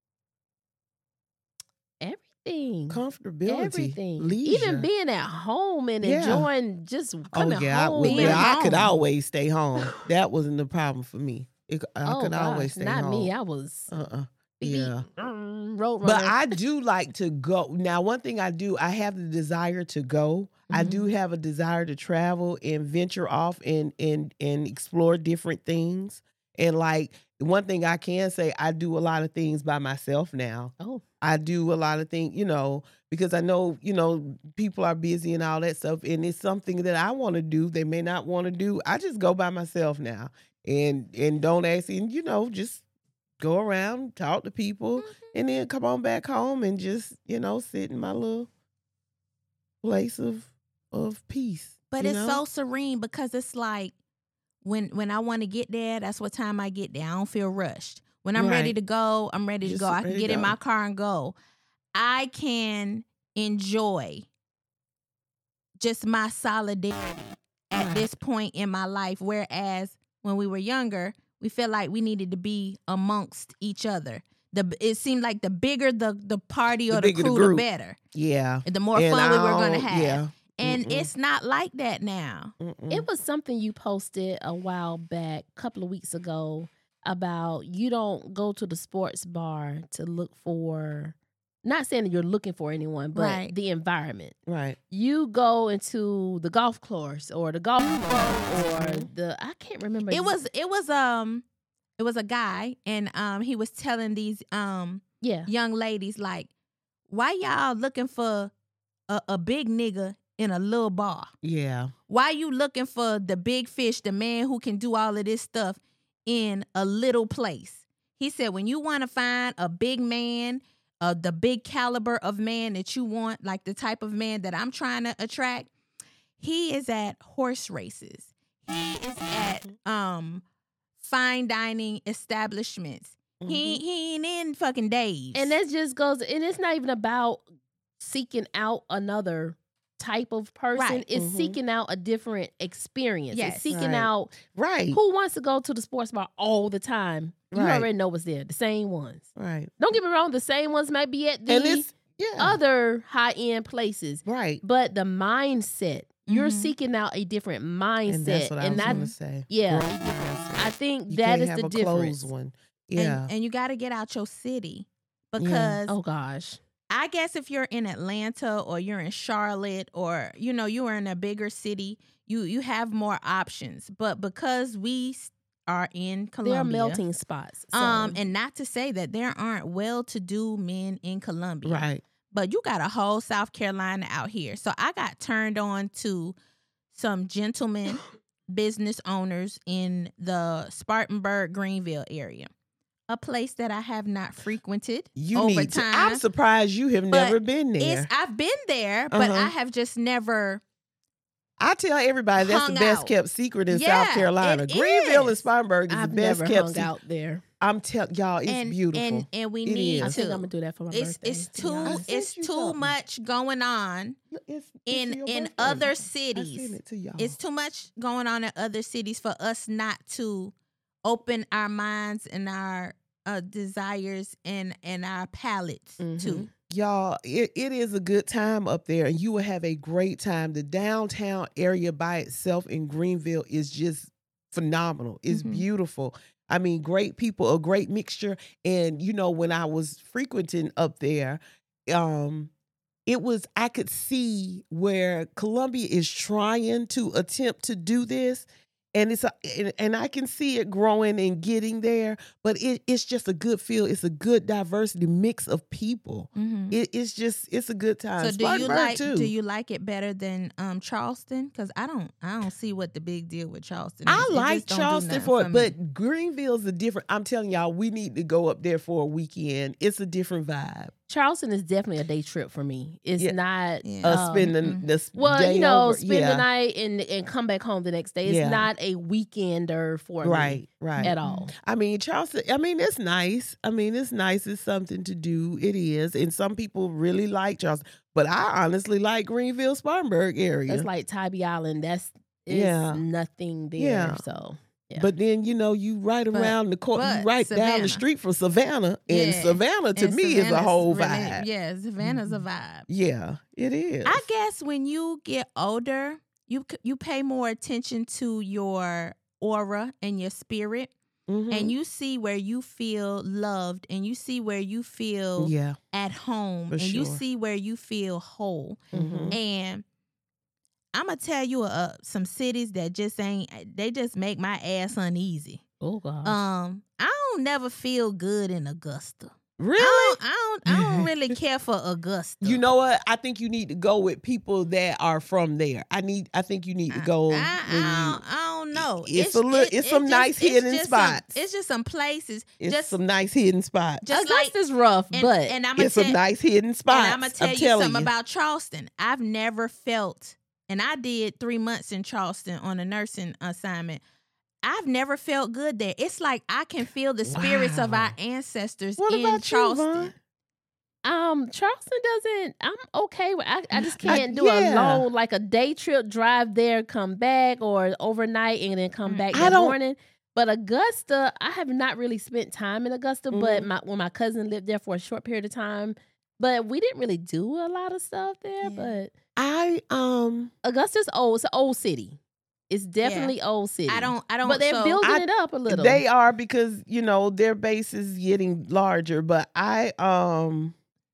everything. Comfortability. Everything. Leisure. Even being at home and Yeah. enjoying just coming oh yeah, I, home. well, Being and- yeah, I could home. always stay home. That wasn't the problem for me. It, I oh, could gosh, always stay not home. me. I was Uh uh beep, beep, Yeah. mm, road But runner. I do like to go. Now, one thing I do, I have the desire to go. I Mhm. do have a desire to travel and venture off and and and explore different things. And like one thing I can say, I do a lot of things by myself now. Oh, I do a lot of things, you know, because I know, you know, people are busy and all that stuff. And it's something that I want to do. They may not want to do. I just go by myself now and and don't ask, and you know, just go around, talk to people, and then come on back home and just, you know, sit in my little place of of peace. But you it's know? so serene because it's like when when I want to get there, that's what time I get there. I don't feel rushed. When I'm ready Right. to go, I'm ready to Just go. I can ready to get in go. my car and go. I can enjoy just my solidarity at Right. this point in my life. Whereas when we were younger, we felt like we needed to be amongst each other. The it seemed like the bigger the the party The or the bigger the crew, the group. better. Yeah. The more And fun we were I going to don't- have. Yeah. And Mm-mm. it's not like that now. Mm-mm. it was something you posted a while back, a couple of weeks ago, about you don't go to the sports bar to look for, not saying that you're looking for anyone, but Right. the environment. Right. You go into the golf course or the golf club or the, I can't remember. It ex- was it was um it was a guy and um he was telling these um yeah. young ladies like, why y'all looking for a, a big nigga in a little bar? Yeah. Why you looking for the big fish, the man who can do all of this stuff in a little place? He said, when you want to find a big man, uh, the big caliber of man that you want, like the type of man that I'm trying to attract, he is at horse races. He is at um fine dining establishments. Mm-hmm. He he ain't in fucking Dave's. And that just goes, and it's not even about seeking out another type of person. Right. It's Mhm. seeking out a different experience. Yes. It's seeking Right. out Right. who wants to go to the sports bar all the time. You Right. already know what's there. The same ones. Right. Don't get me wrong, the same ones might be at the And it's yeah. other high-end places. right. But the mindset, you're Mhm. seeking out a different And mindset. that's what I was that- gonna say. yeah. Great mindset. I think You that can't is have the a difference. closed one. And- Yeah. And, you got to get out your city because Oh gosh. I guess if you're in Atlanta or you're in Charlotte or, you know, you are in a bigger city, you you have more options. But because we s- are in Columbia. They're melting spots. So. Um, and not to say that there aren't well-to-do men in Columbia. right. But you got a whole South Carolina out here. So I got turned on to some gentlemen business owners in the Spartanburg, Greenville area. A place that I have not frequented You over need to. time. I'm surprised you have But never been there. It's I've been there, but Uh-huh. I have just never. I tell everybody that's hung the best out. kept secret in Yeah, South Carolina. it Greenville and is. Spartanburg is I've the best never kept hung secret. out there. I'm telling y'all, it's and, beautiful. and and we It need is. I to. think I'm gonna do that for my it's birthday. it's to be too honest. sent it's you too something. much going on Look, it's- it's in your in birthday. other I cities. sent it to y'all. It's too much going on in other cities for us not to open our minds and our uh, desires and and our palates Mhm. to. Y'all, it, it is a good time up there, and you will have a great time. The downtown area by itself in Greenville is just phenomenal. It's Mhm. beautiful. I mean, great people, a great mixture. And you know, when I was frequenting up there, um, it was I could see where Columbia is trying to attempt to do this. And it's a, and, and I can see it growing and getting there, but it, it's just a good feel. It's a good diversity mix of people. Mhm. It, it's just it's a good time. So do you Spartanburg, like too. do you like it better than um Charleston? Because I don't I don't see what the big deal with Charleston is. I It like just don't do Charleston nothing for me. it, but Greenville's a different. I'm telling y'all, we need to go up there for a weekend. It's a different vibe. Charleston is definitely a day trip for me. It's Yeah. not. Yeah. Uh, um, spend the, mm. the s- Well, day you know, over. spend yeah. the night and and come back home the next day. It's Yeah. not a weekender for Right, me right. at all. I mean, Charleston, I mean, it's nice. I mean, it's nice. It's something to do. It is. And some people really like Charleston. But I honestly like Greenville, Spartanburg area. It's like Tybee Island. That's it's Yeah. nothing there. Yeah. So yeah. But then, you know, you right But- around the court, you but right down Savannah. the street from Savannah. And Yeah. Savannah, to And me, is a Savannah's whole really- vibe. Yeah, Savannah's a vibe. Yeah, it is. I guess when you get older, you c- you pay more attention to your aura and your spirit, Mhm. and you see where you feel loved, and you see where you feel yeah. at home, For and you sure. see where you feel whole. Mhm. And I'm gonna tell you uh, some cities that just ain't. They just make my ass uneasy. oh god. Um, I don't never feel good in Augusta. Really? I don't, I don't, I don't really care for Augusta. You know what? I think you need to go with people that are from there. I need. I think you need to go. I, I, when I, you- don't, I don't know. It's a lit- it's some nice hidden just some- spots. it's just some places. it's just some nice hidden spots. just like Augusta's rough, and, but and I'm gonna It's tell, some nice hidden spots. and I'm gonna tell you telling something about Charleston. I've never felt, and I did three months in Charleston on a nursing assignment. I've never felt good there. It's like I can feel the spirits of Wow. our ancestors What in about you, Charleston. Vaughn? um Charleston doesn't. I'm okay with. I, I just I- can't do yeah. a long like a day trip, drive there, come back, or overnight and then come Mm. back I that don't- morning. But Augusta, I have not really spent time in Augusta. But Mhm. my when my cousin lived there for a short period of time, but we didn't really do a lot of stuff there. Yeah. But I um. Augusta's old. It's an old city. It's definitely old city. I don't. I don't. But they're so, building I- it up a little. They are because you know their base is getting larger. But I um.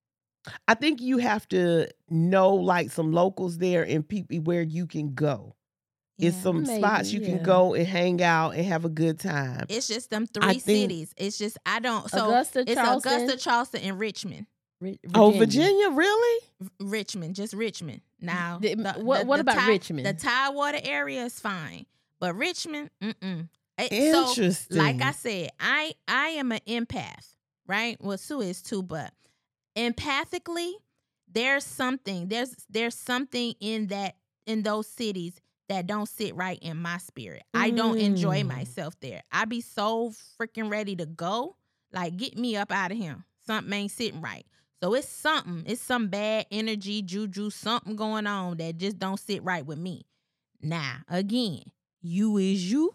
I think you have to know like some locals there and people where you can go. It's Yeah. some Maybe, spots you yeah. can go and hang out and have a good time. It's just them I three think- cities. It's just I don't. So Augusta, it's Charleston, Augusta, Charleston, and Richmond. Ri- Oh, Virginia, really? V- Richmond, just Richmond. Now, The- what- what about Ti- Richmond? The Tidewater area is fine, but Richmond, mm-mm. It- so, Interesting. like I said, I I am an empath, right? Well, Sue is too, but empathically, there's something there's there's something in that in those cities that don't sit right in my spirit. I don't enjoy Mm. myself there. I be so freaking ready to go, like get me up out of here. Something ain't sitting right. So it's something. It's some bad energy, juju, something going on that just don't sit right with me. Now, again, you is you.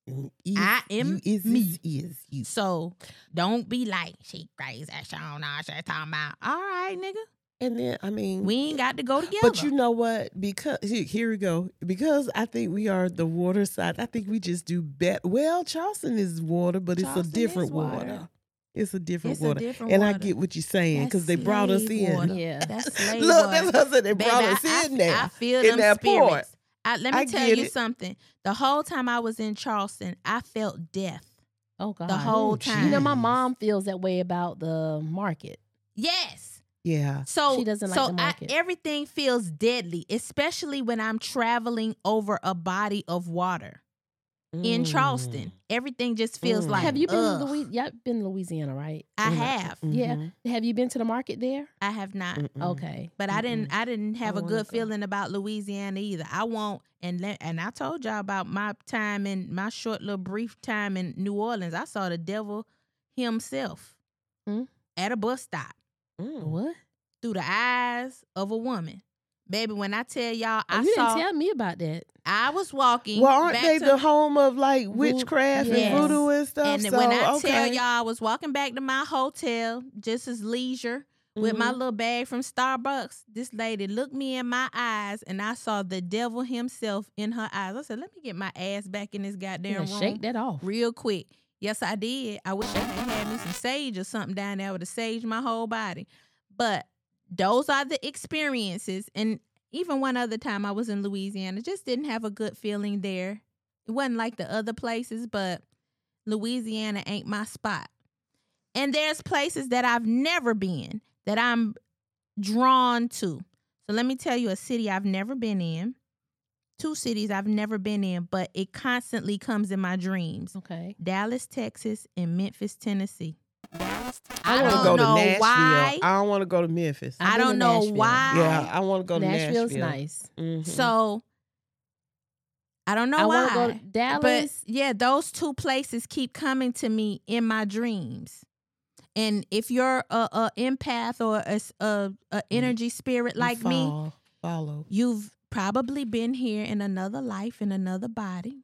Is I am you, is, me. is, is you. So don't be like, she crazy, she don't know what she talking about. All right, nigga. And then I mean, We ain't got to go together. but you know what? Because here, here we go. Because I think we are the water side. I think we just do better. Well, Charleston is water, but it's Charleston a different is water. water. It's a different It's a water. different and I water. get what you're saying because That's they brought us slave in. water. Yeah. That's slave Look, water. that's what I said. They Baby, brought us I, in I, there. I feel in them that spirits. port. I, let me I tell get you it. something. The whole time I was in Charleston, I felt death. Oh God. The whole Oh, time. You know, my Jeez. mom feels that way about the market. Yes. Yeah. So She doesn't like so the market. I, everything feels deadly, especially when I'm traveling over a body of water in Mm. Charleston. Everything just feels Mm. like. Have you been ugh. to Louis? Y'all been to Louisiana, right? I Mm. have. Yeah. Mhm. Have you been to the market there? I have not. Mm-mm. Okay. But I didn't. Mm-mm. I didn't have I a wanna good go. feeling about Louisiana either. I won't. And le- and I told y'all about my time in my short little brief time in New Orleans. I saw the devil himself Hmm? at a bus stop Mm. What? through the eyes of a woman. Baby, when I tell y'all, Oh, I you saw. didn't tell me about that. I was walking. Well, aren't back they to, the home of like witchcraft yes. and voodoo and stuff? And so, when I okay. tell y'all, I was walking back to my hotel just as leisure with my Mhm. little bag from Starbucks. This lady looked me in my eyes, and I saw the devil himself in her eyes. I said, "Let me get my ass back in this goddamn Yeah, room shake that off. real quick." Yes, I did. I wish I had had me some sage or something down there. I would have saged my whole body. But those are the experiences. And even one other time I was in Louisiana, just didn't have a good feeling there. It wasn't like the other places, but Louisiana ain't my spot. And there's places that I've never been that I'm drawn to. So let me tell you a city I've never been in. Two cities I've never been in, but it constantly comes in my dreams. Okay. Dallas, Texas, and Memphis, Tennessee. I I want to don't go to know Nashville. why. I don't want to go to Memphis. I've I been don't to know Nashville. why. Yeah, I want to go to Nashville's Nashville. nice. Mhm. So I don't know I why. want to go to Dallas. But yeah, those two places keep coming to me in my dreams. And if you're a, a empath or a, s- a, a energy spirit You like me, follow- follow. you've probably been here in another life, in another body.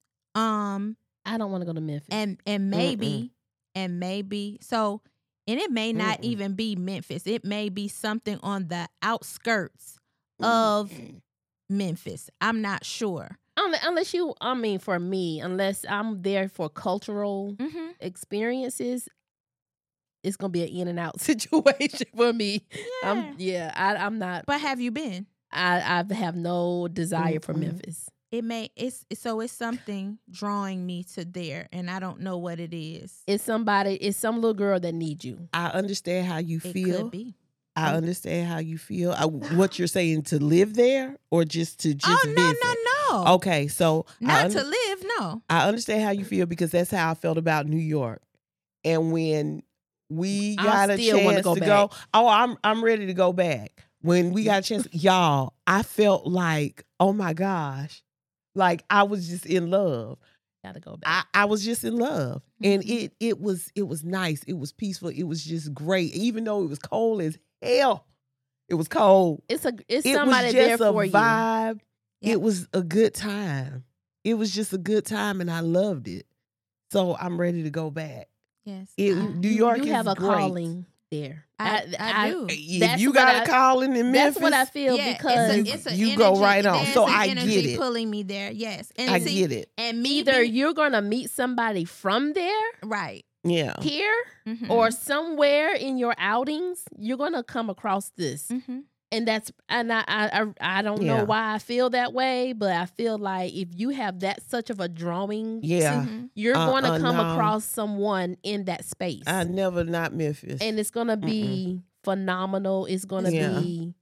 Um, I don't want to go to Memphis. and and maybe, and maybe so, and it may not Mm-mm. even be Memphis. It may be something on the outskirts of Memphis. I'm not sure. unless, unless you, I mean, for me, unless I'm there for cultural Mm-hmm. experiences, it's gonna be an in and out situation for me. Yeah. I'm, yeah, I, I'm not. But have you been? I, I have no desire for Mm-mm. Memphis. It may it's so it's something drawing me to there, and I don't know what it is. It's somebody. It's some little girl that needs you. I understand how you It feel. could be. I understand how you feel. I, what you're saying to live there or just to just oh no visit? no no! Okay, so I Not under- to live. No. I understand how you feel because that's how I felt about New York. And when we I got a still wanna chance go to back. go, oh, I'm I'm ready to go back. When we got a chance, y'all, I felt like, oh my gosh, like I was just in love. Gotta go back. I, I was just in love, and Mhm. it it was it was nice. It was peaceful. It was just great, even though it was cold as hell. It was cold. it's a. It's It somebody was there just a for you. vibe. Yep. It was a good time. It was just a good time, and I loved it. So I'm ready to go back. Yes. It, I, New You- York you is have a great. calling there. I, I do. If That's you what got I- a calling in Memphis, That's what I feel yeah, because it's a, it's a You go energy- right on. there's So an I energy get it. pulling me there. Yes, and I see, get it. And me either be- you're gonna meet somebody from there, right Yeah. here, Mhm. or somewhere in your outings, you're gonna come across this. Mhm. And that's and I I I I don't Yeah. know why I feel that way, but I feel like if you have that such of a drawing, Yeah. Mhm. you're Uh, going to uh, come no. across someone in that space, I never not Memphis. and it's going to be phenomenal. It's going to Yeah. be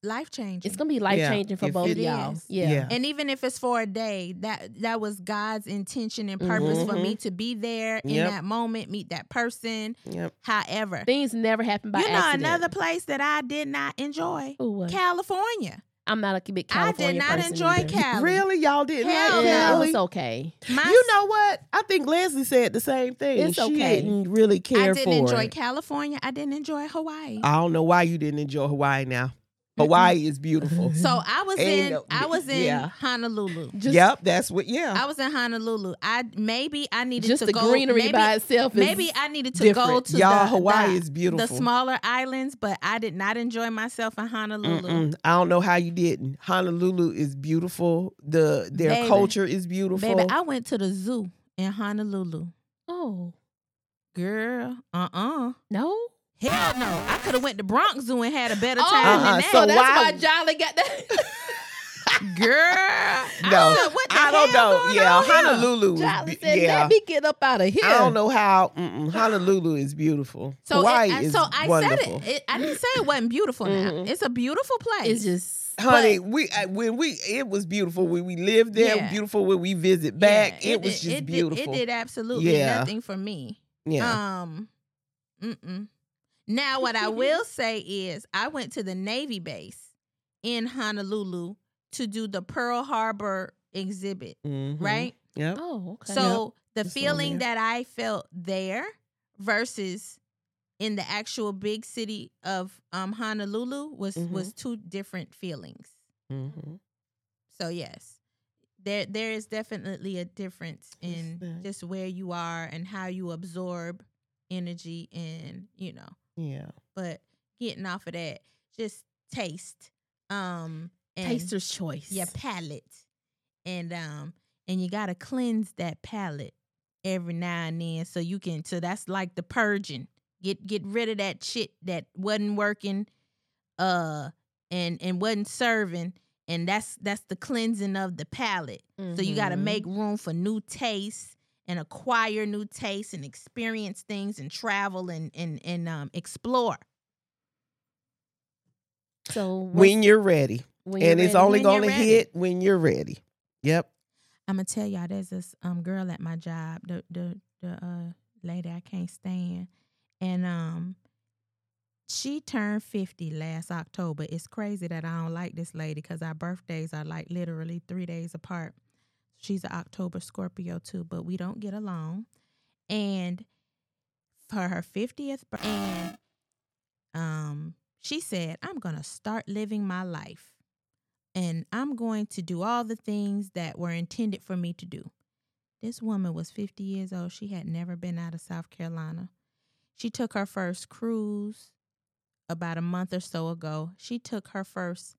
life changing. It's gonna be life changing for if both it of y'all. is. Yeah. Yeah. And even if it's for a day, that that was God's intention and purpose for Mhm. me to be there in Yep. that moment, meet that person. Yep. However, Things never happen by you know accident. another place that I did not enjoy, Ooh, what? California. I'm not a big I California did not person enjoy either. Cali. Really, y'all didn't Hell like no. Yeah, it Cali? was okay. My- You know what? I think Leslie said the same thing. It's she okay. didn't really care I didn't for enjoy it. California. I didn't enjoy Hawaii. I don't know why you didn't enjoy Hawaii now. Hawaii is beautiful. So I was Ain't in no- I was in yeah. Honolulu. Just, Yep, that's what. Yeah, I was in Honolulu. I maybe I needed just to the go. greenery maybe, by itself is maybe I needed to go different. to y'all. the, Hawaii the, is beautiful. the smaller islands, but I did not enjoy myself in Honolulu. Mm-mm. I don't know how you didn't. Honolulu is beautiful. The their Baby. culture is beautiful. Baby, I went to the zoo in Honolulu. Oh Girl, uh uh no. hell no! I could have went to Bronx Zoo and had a better Oh, time Uh-uh, than that. so that's why- why Jolly got that. Girl, no, I, said, what the I don't hell know. going Yeah, on here? Honolulu. Is Jolly be- said, yeah, "Let me get up out of here." I don't know how. Mm-mm, Honolulu is beautiful. So Hawaii it, is so I wonderful. said it. it. I didn't say it wasn't beautiful. Now Mhm. it's a beautiful place. It's just Honey, we uh, when we it was beautiful when we lived there. Yeah. Beautiful when we visit back. Yeah, it, was did- just it did- beautiful. it did absolutely Yeah. nothing for me. Yeah. Um, mm-mm. Now, what I will say is I went to the Navy base in Honolulu to do the Pearl Harbor exhibit, Mhm. right? Mm-hmm. Yep. oh okay. So the It's on feeling there. that I felt there versus in the actual big city of um, Honolulu was Mhm. was two different feelings. Mhm. So yes, there there is definitely a difference Yes, in there. just where you are and how you absorb energy and, you know. Yeah. But getting off of that, just taste. Um and Taster's choice. your palate. And um and you gotta cleanse that palate every now and then so you can so that's like the purging. Get get rid of that shit that wasn't working uh and and wasn't serving. And that's that's the cleansing of the palate. So you got to Mhm. make room for new tastes and acquire new tastes and experience things and travel and and and um explore. So what's- When you're ready, when and you're it's ready- only When you're going to ready. hit when you're ready. Yep. I'm gonna tell y'all, there's this um girl at my job, the the the uh lady I can't stand, and um she turned fifty last October. It's crazy that I don't like this lady because our birthdays are like literally three days apart. She's an October Scorpio too, but we don't get along. And for her fiftieth birthday, and um she said, I'm gonna start living my life. And I'm going to do all the things that were intended for me to do. This woman was fifty years old. She had never been out of South Carolina. She took her first cruise about a month or so ago. She took her first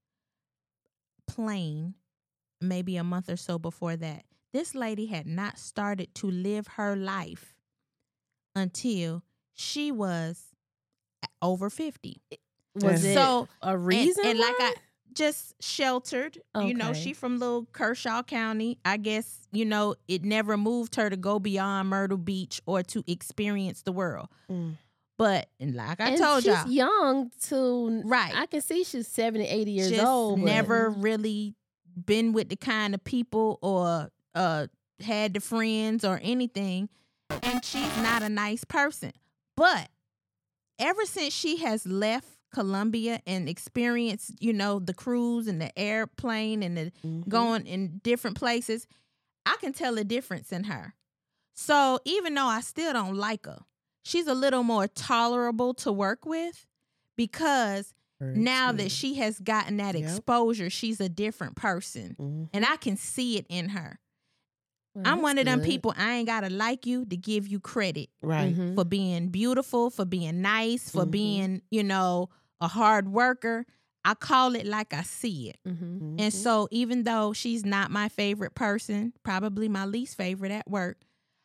plane maybe a month or so before that. This lady had not started to live her life until she was over fifty. was it So a And- reason? And, like why? I just sheltered, you know, Okay. she from little Kershaw County. I guess, you know, it never moved her to go beyond Myrtle Beach or to experience the world. Mm. But and like I and told she's y'all, young to right. I can see she's seventy, eighty years just old. but- never really been with the kind of people or uh had the friends or anything. And she's not a nice person. But ever since she has left Columbia and experienced, you know, the cruise and the airplane and the Mhm. going in different places, I can tell a difference in her. So even though I still don't like her, she's a little more tolerable to work with because Hurts now me. that she has gotten that Yep. exposure, she's a different person. Mhm. And I can see it in her. Well, I'm that's one of them good. people, I ain't got to like you to give you credit Right. Mhm. for being beautiful, for being nice, for Mhm. being, you know, a hard worker. I call it like I see it. Mhm. Mhm. And so even though she's not my favorite person, probably my least favorite at work,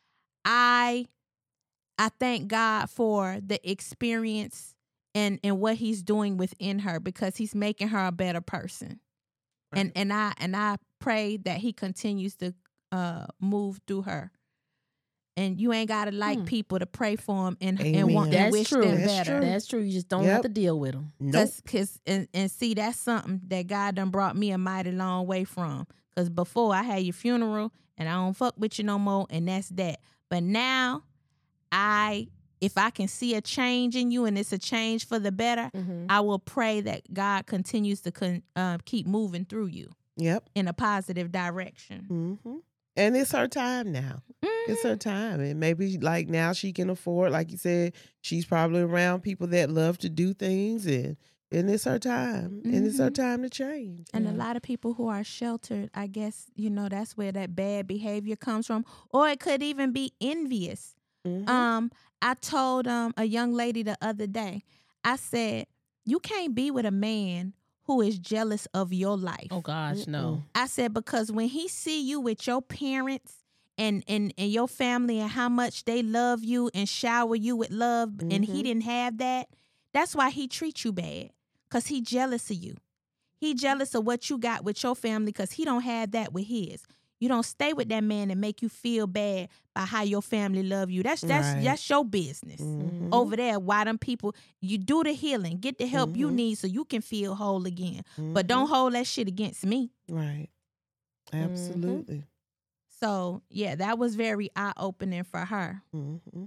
I I thank God for the experience and and what he's doing within her because he's making her a better person. And Right. and I and I pray that he continues to uh move through her. And you ain't gotta like Hmm. people to pray for them and, and Amen. want and That's wish true. them That's better. true. That's true. You just don't Yep. have to deal with them. Nope. Cause, cause and, and see, that's something that God done brought me a mighty long way from. Cause before I had your funeral and I don't fuck with you no more, and that's that. But now, I if I can see a change in you and it's a change for the better, Mm-hmm. I will pray that God continues to con, uh, keep moving through you Yep. in a positive direction. hmm And it's her time now. It's her time. And maybe like now she can afford, like you said, she's probably around people that love to do things and and it's her time. And it's her Mhm. time to change. And Yeah. a lot of people who are sheltered, I guess, you know, that's where that bad behavior comes from. Or it could even be envious. Mhm. Um, I told um a young lady the other day, I said, you can't be with a man who is jealous of your life. Oh gosh, no. I said, because when he see you with your parents and, and, and your family and how much they love you and shower you with love, and he Mhm. didn't have that, that's why he treats you bad. Because he jealous of you. He jealous of what you got with your family because he don't have that with his. You don't stay with that man and make you feel bad by how your family love you. That's that's Right. that's your business. Mhm. Over there, why them people, you do the healing, get the help you Mhm. need so you can feel whole again. But Mhm. don't hold that shit against me. Right. Absolutely. So yeah, that was very eye opening for her. Mm-hmm.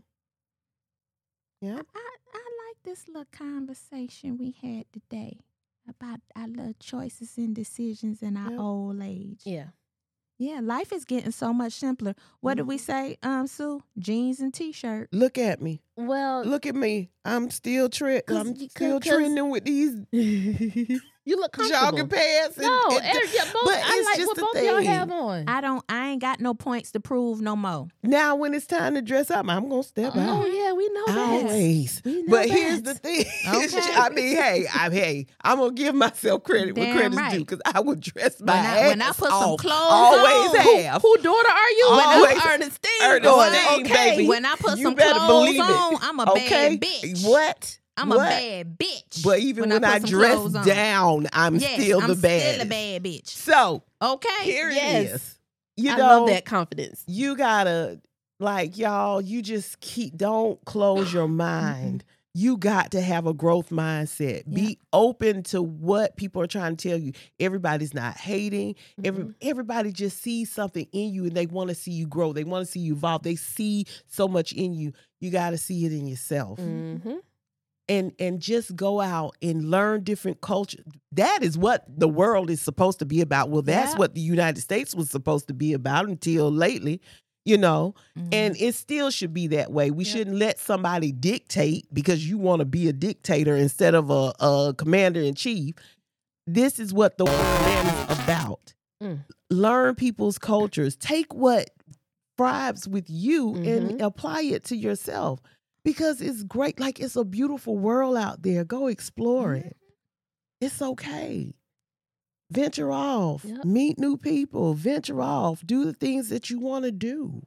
Yeah. I, I like this little conversation we had today about our little choices and decisions in our Yep. old age. Yeah. Yeah, life is getting so much simpler. What did we say, um, Sue? Jeans and t-shirt. Look at me. Well, Look at me. I'm still tre- 'Cause I'm you- still 'cause- trending with these you look comfortable. jogger pants. And, No, and- Eric, yeah, both, but I it's like just what the both y'all thing. have on. I don't. I ain't got no points to prove no more. now when it's time to dress up, I'm gonna step Oh out. yeah, we know that. Always. We know But here's that. the thing. Okay. I mean, hey, I'm hey, I'm gonna give myself credit Damn when credit's right. due because I would dress my When I- ass when I put some off. clothes Always on. have. Who daughter are you? Always. I'm Ernestine. Ernestine, daughter. Okay. baby. When I put You some better clothes believe it. on, I'm a Okay. bad bitch. What? I'm What? a bad bitch. But even when, put I some dress clothes on. down, I'm yes, still I'm the bad. still a bad bitch. So Okay. here Yes. it is. You I know, love that confidence. you gotta like y'all. You just keep. Don't close your mind. You got to have a growth mindset. Be open to what people are trying to tell you. Everybody's not hating. Every everybody just sees something in you and they want to see you grow. They want to see you evolve. They see so much in you. You got to see it in yourself. Mm-hmm. And and just go out and learn different cultures. That is what the world is supposed to be about. Well, that's Yeah. what the United States was supposed to be about until lately, you know. Mhm. And it still should be that way. We Yeah. shouldn't let somebody dictate because you want to be a dictator instead of a, a commander in chief. This is what the man is about. Mm. Learn people's cultures. Take what vibes with you and Mhm. apply it to yourself because it's great. Like it's a beautiful world out there. Go explore it. It's okay. Venture off. Yep. Meet new people. Venture off. Do the things that you want to do.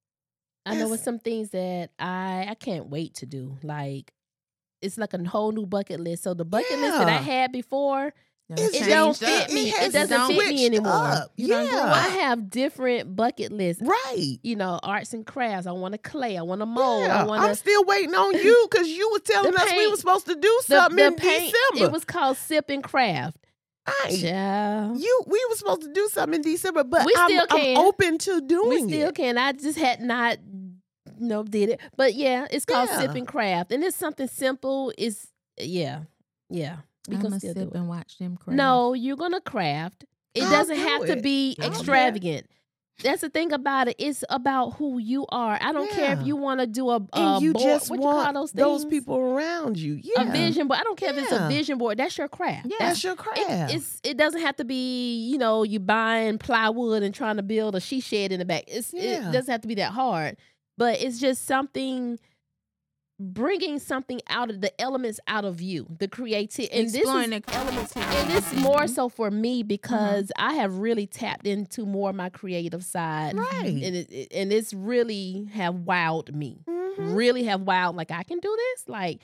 I know Yes. it's some things that I I can't wait to do. Like it's like a whole new bucket list. So the bucket list that I Yeah. had before, It's it don't changed up. fit me. It has doesn't fit me switched anymore. up. You done grew Yeah. I have different bucket lists. Right. You know, arts and crafts. I want to clay. I want to mold. Yeah. I want I'm to. still waiting on you because you were telling The us we paint- were supposed to do The, something the in paint. December. It was called Sip and Craft. I, Child. you we were supposed to do something in December, but We I'm, still can. I'm open to We doing still it. can. I just had not, you know, did it. But yeah, it's called Yeah. Sip and Craft, and it's something simple. It's yeah, yeah. We I'm can gonna still sip do it. and watch them craft. No, you're gonna craft. It I'll doesn't do have to it. be I don't care. extravagant. That's the thing about it. It's about who you are. I don't care if Yeah. you want to do a, a And you board. just what you call want those those, things? people around you. Yeah. A vision board. I don't care if it's a Yeah. vision board. That's your craft. Yeah. That's your It, craft. it's it doesn't have to be, you know, you buying plywood and trying to build a she shed in the back. It's Yeah. it doesn't have to be that hard, but it's just something bringing something out of the elements out of you, the creativity. And this Exploring is the elements. and it's more so for me because I have really tapped into more of my creative side, Right. And it, it- and it's really have wowed me, Mhm. really have wowed. Like I can do this, like.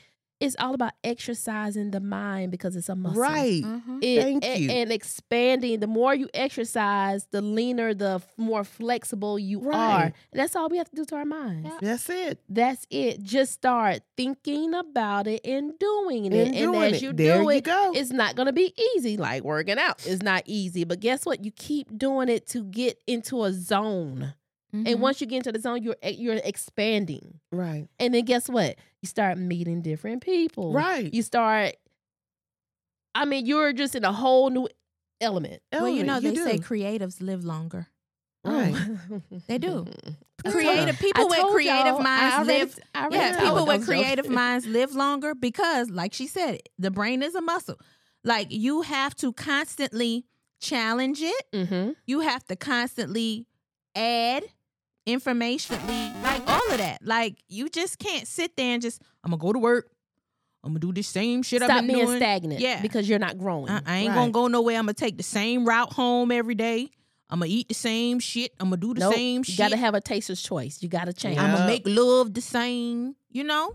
it's all about exercising the mind because it's a muscle. Right. Mhm. It, Thank a- you. And expanding. The more you exercise, the leaner, the f- more flexible you Right. are. And that's all we have to do to our minds. Yeah. That's it. That's it. Just start thinking about it and doing it. And And, doing as it. you There do you it, go. it's not going to be easy. Like working out is not easy. But guess what? You keep doing it to get into a zone. Mhm. And once you get into the zone, you're you're expanding. Right. And then guess what? You start meeting different people. Right. You start, I mean, you're just in a whole new element. well, you Element, know, they say do. creatives live longer. Right. Oh. They do. That's Creative tough. people I with told creative y'all, I minds already- live. I already Yeah, told people them, with I'm creative joking. minds live longer because, like she said, the brain is a muscle. Like you have to constantly challenge it. Mhm. You have to constantly add informationally, like all of that. Like you just can't sit there and just, I'm gonna go to work. I'm gonna do the same shit I've Stop been being doing. stagnant. Yeah. Because you're not growing. I, I ain't Right. gonna go nowhere. I'm gonna take the same route home every day. I'm gonna eat the same shit. I'm gonna do the Nope. same You shit. got to have a taster's choice. You got to change. I'm gonna Yeah. make love the same. You know.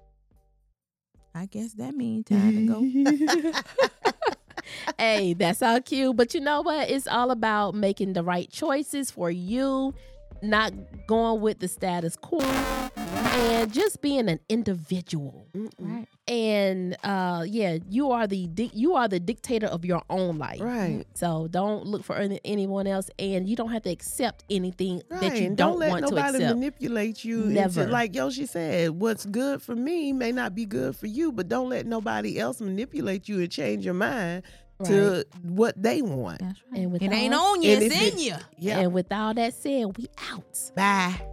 I guess that means time to go. Hey, that's all cute. But you know what? It's all about making the right choices for you, not going with the status quo, and just being an individual. Mm-mm. Right. And uh, yeah, you are the di- you are the dictator of your own life. Right. So don't look for any, anyone else, and you don't have to accept anything Right. that you and don't, don't let want to nobody accept. manipulate you. Never. Into, like Yoshi said, what's good for me may not be good for you, but don't let nobody else manipulate you and change your mind to what they want. That's right. And with it ain't all- on you. And It's if in it- you. Yeah. And with all that said, we out. Bye.